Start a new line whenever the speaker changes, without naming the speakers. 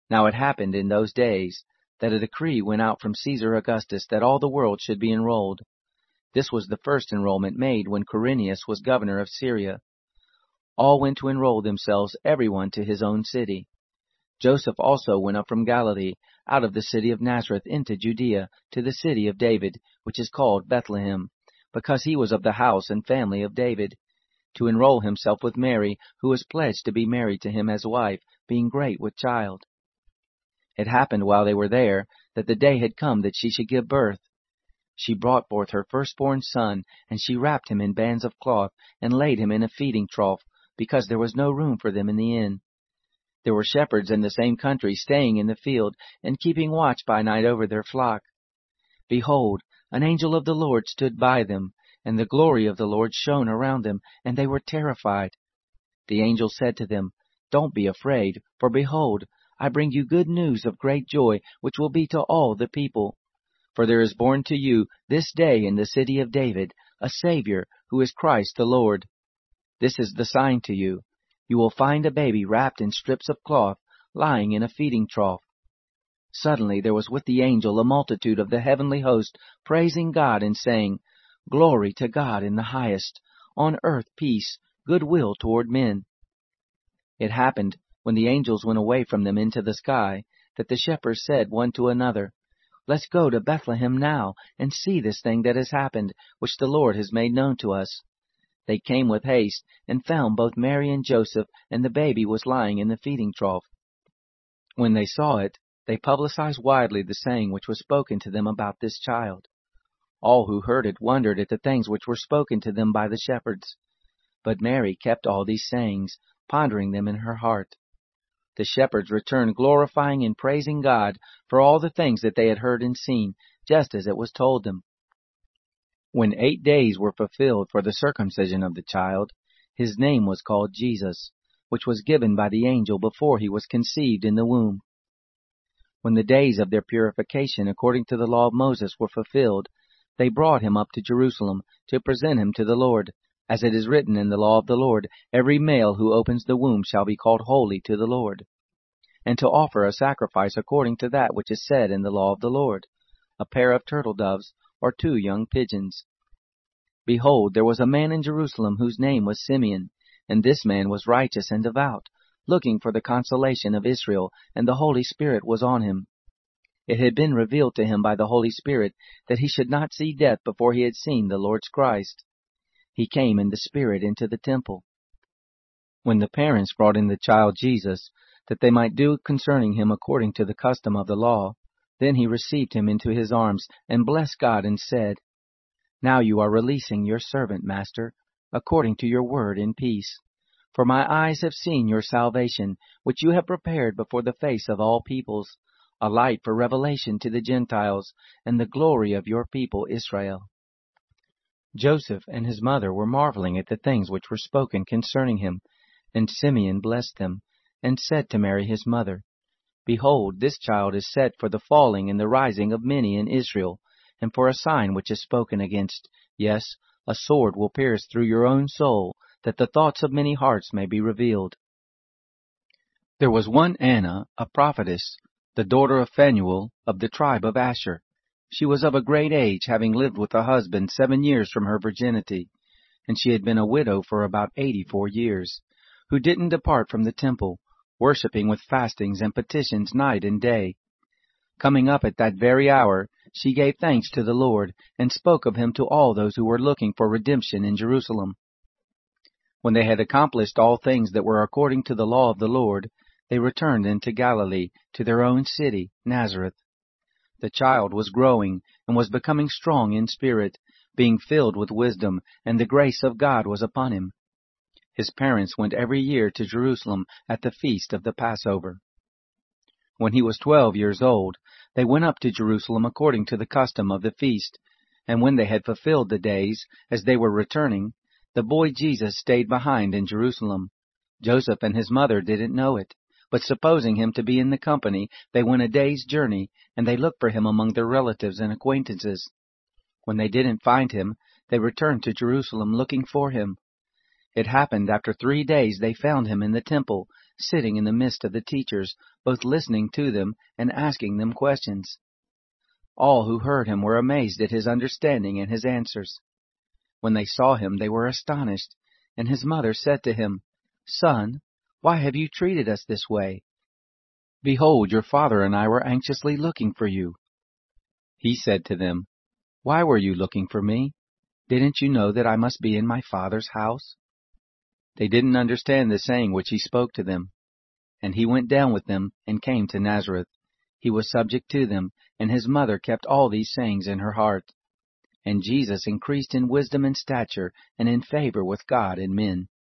Now it happened in those days that a decree went out from Caesar Augustus that all the world should be enrolled. This was the first enrollment made when Quirinius was governor of Syria. All went to enroll themselves, everyone to his own city. Joseph also went up from Galilee, out of the city of Nazareth into Judea, to the city of David, which is called Bethlehem, because he was of the house and family of David, to enroll himself with Mary, who was pledged to be married to him as wife, being great with child. It happened while they were there, that the day had come that she should give birth. She brought forth her firstborn son, and she wrapped him in bands of cloth, and laid him in a feeding trough, because there was no room for them in the inn. There were shepherds in the same country staying in the field, and keeping watch by night over their flock. Behold, an angel of the Lord stood by them, and the glory of the Lord shone around them, and they were terrified. The angel said to them, Don't be afraid, for behold, I bring you good news of great joy, which will be to all the people. For there is born to you this day in the city of David a Savior, who is Christ the Lord. This is the sign to you. You will find a baby wrapped in strips of cloth, lying in a feeding trough. Suddenly there was with the angel a multitude of the heavenly host, praising God and saying, Glory to God in the highest, on earth peace, goodwill toward men. It happened, when the angels went away from them into the sky, that the shepherds said one to another, Let's go to Bethlehem now, and see this thing that has happened, which the Lord has made known to us. They came with haste, and found both Mary and Joseph, and the baby was lying in the feeding trough. When they saw it, they publicized widely the saying which was spoken to them about this child. All who heard it wondered at the things which were spoken to them by the shepherds. But Mary kept all these sayings, pondering them in her heart. The shepherds returned glorifying and praising God for all the things that they had heard and seen, just as it was told them. When 8 days were fulfilled for the circumcision of the child, his name was called Jesus, which was given by the angel before he was conceived in the womb. When the days of their purification according to the law of Moses were fulfilled, they brought him up to Jerusalem to present him to the Lord. As it is written in the law of the Lord, every male who opens the womb shall be called holy to the Lord. And to offer a sacrifice according to that which is said in the law of the Lord, a pair of turtle doves, or 2 young pigeons. Behold, there was a man in Jerusalem whose name was Simeon, and this man was righteous and devout, looking for the consolation of Israel, and the Holy Spirit was on him. It had been revealed to him by the Holy Spirit that he should not see death before he had seen the Lord's Christ. He came in the Spirit into the temple. When the parents brought in the child Jesus, that they might do concerning him according to the custom of the law, then he received him into his arms, and blessed God, and said, Now you are releasing your servant, Master, according to your word in peace. For my eyes have seen your salvation, which you have prepared before the face of all peoples, a light for revelation to the Gentiles, and the glory of your people Israel. Joseph and his mother were marveling at the things which were spoken concerning him, and Simeon blessed them, and said to Mary his mother, Behold, this child is set for the falling and the rising of many in Israel, and for a sign which is spoken against. Yes, a sword will pierce through your own soul, that the thoughts of many hearts may be revealed. There was one Anna, a prophetess, the daughter of Phanuel, of the tribe of Asher. She was of a great age, having lived with a husband 7 years from her virginity, and she had been a widow for about 84 years, who didn't depart from the temple, worshipping with fastings and petitions night and day. Coming up at that very hour, she gave thanks to the Lord, and spoke of him to all those who were looking for redemption in Jerusalem. When they had accomplished all things that were according to the law of the Lord, they returned into Galilee, to their own city, Nazareth. The child was growing, and was becoming strong in spirit, being filled with wisdom, and the grace of God was upon him. His parents went every year to Jerusalem at the feast of the Passover. When he was 12 years old, they went up to Jerusalem according to the custom of the feast, and when they had fulfilled the days, as they were returning, the boy Jesus stayed behind in Jerusalem. Joseph and his mother didn't know it, but supposing him to be in the company, they went a day's journey, and they looked for him among their relatives and acquaintances. When they didn't find him, they returned to Jerusalem looking for him. It happened after 3 days they found him in the temple, sitting in the midst of the teachers, both listening to them and asking them questions. All who heard him were amazed at his understanding and his answers. When they saw him, they were astonished, and his mother said to him, "Son, why have you treated us this way? Behold, your father and I were anxiously looking for you." He said to them, "Why were you looking for me? Didn't you know that I must be in my Father's house?" They didn't understand the saying which he spoke to them. And he went down with them and came to Nazareth. He was subject to them, and his mother kept all these sayings in her heart. And Jesus increased in wisdom and stature, and in favor with God and men.